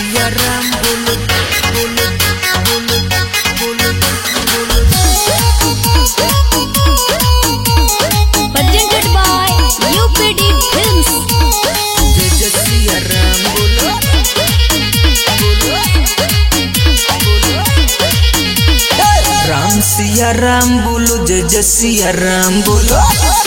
सिया राम बोलो बोलो बोलो बोलो बोलो। Presented by UPD Films. जय जय सिया राम बोलो बोलो बोलो। राम सिया राम बोलो, जय जय सिया राम बोलो।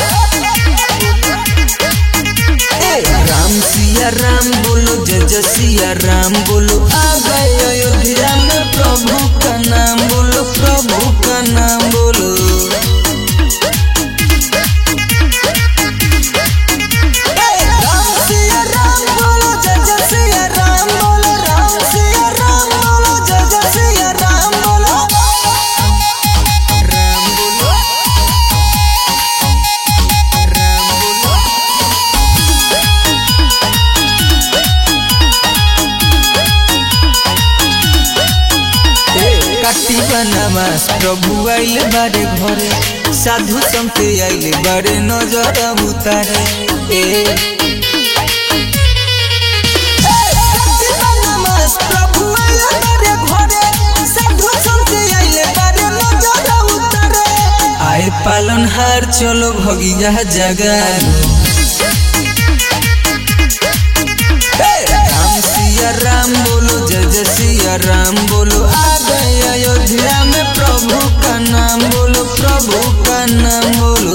राम सिया राम बोलो, जय जय सिया राम बोलो। आ गए अयोध्या में प्रभु का नाम बोलो, प्रभु का नाम बोलो। राम सिया राम बोलो, जय जय सिया राम बोलो। राम सिया राम बोलो, जय जय सिया राम बोलो। राम बोलो, राम बोलो। काटी बनवास प्रभु आइल बारे घरे, साधु संत आइल बारे नजर उतारे। काटी बनवास प्रभु आइल बारे घरे, साधु संत आइल बारे नजर उतारे। आए पालनहार चलो भगिया जगालो। राम सिया राम बोलो, जय जय सिया राम बोलो। आ गए अयोध्या में प्रभु का नाम बोलो, प्रभु का नाम बोलो।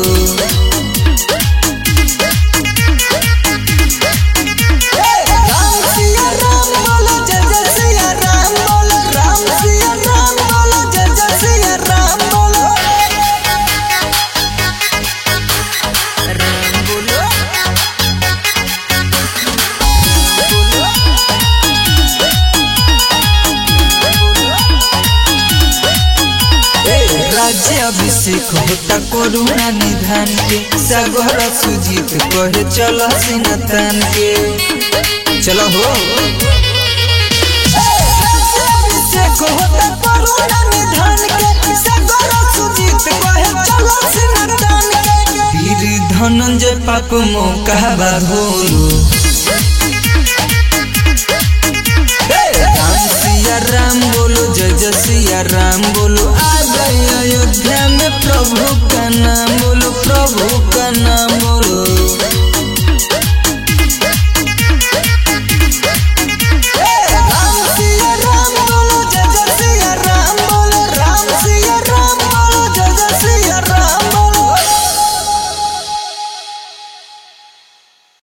राम सिया राम बोलो, जय जय सिया राम बोलो। राम सिया राम बोलो, जय जय सिया राम बोलो। राम बोलो, बोलो। राज्य अभिषेक होता करुणा निधान के, सागर सुजीत कहे चलो सिनतान के। चलो हो राज्य अभिषेक होता करुणा निधान के, सागर सुजीत कहे चलो सिनतान के। वीर धनंजय पाप मौका बाधोलो। राम सिया राम बोलो, जय जय सिया राम बोलो। आ गए अयोध्या में प्रभु का नाम बोलो, प्रभु का नाम बोलो।